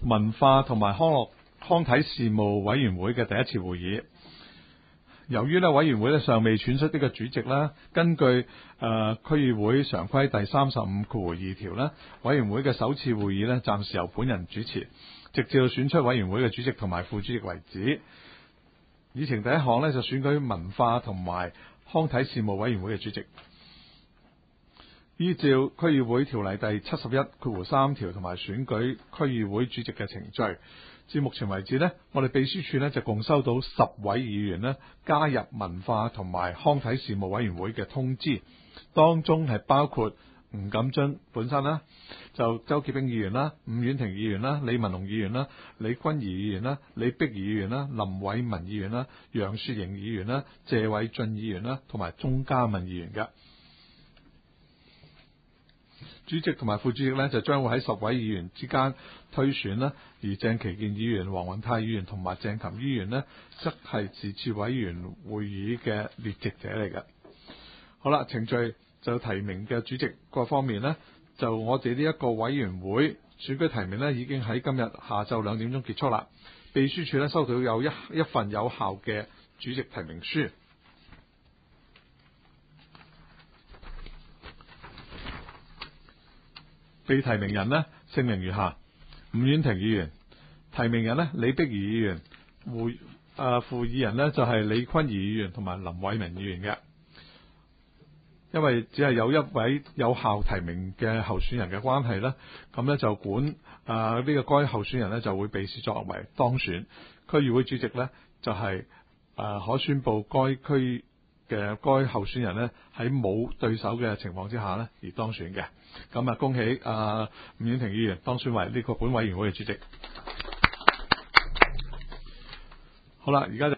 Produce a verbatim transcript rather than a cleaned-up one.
文化同埋康樂康體事務委員會嘅第一次會議。由於咧委員會咧尚未選出呢個主席啦，根據誒、呃、區議會常規第三十五括二條咧，委員會嘅首次會議咧暫時由本人主持，直至到選出委員會嘅主席同埋副主席為止。議程第一項咧就選舉文化同埋康體事務委員會嘅主席。依照區議會條例第七十一括三條同埋選舉區議會主席嘅程序，至目前為止呢，我哋秘書處呢就共收到十位議員呢加入文化同埋康體事務委員會嘅通知，當中係包括吳錦津本身啦，就周潔冰議員啦、伍婉婷議員啦、李文龍議員啦、李君儀議員啦、李碧儀議員啦、林偉文議員啦、楊雪盈議員啦、謝偉俊議員啦，同埋鍾嘉敏議員嘅。主席同埋副主席呢，就將會喺十位議員之間推選啦，而鄭其健議員、黃雲泰議員同埋鄭琴議員呢，則係自治委員會議嘅列席者嚟嘅。好啦，程序就提名嘅主席各方面呢，就我哋呢一個委員會選舉提名呢，已經喺今日下晝兩點鐘結束啦。秘書處呢，收到有一一份有效嘅主席提名書。被提名人呢，姓名如下：伍婉婷議員。提名人呢，李碧儀議員。副誒副議人呢，就係李坤儀議員同埋林偉明議員嘅。因為只係有一位有效提名嘅候選人嘅關係呢，咁呢就管誒呢、呃這個該候選人呢就會被視作為當選。區議會主席呢，就係、是、誒、呃、可宣佈該區嘅該候選人呢喺冇對手嘅情況之下呢而當選嘅。咁啊，恭喜啊伍婉婷議員當選為呢個本委員會嘅主席。好啦，而家就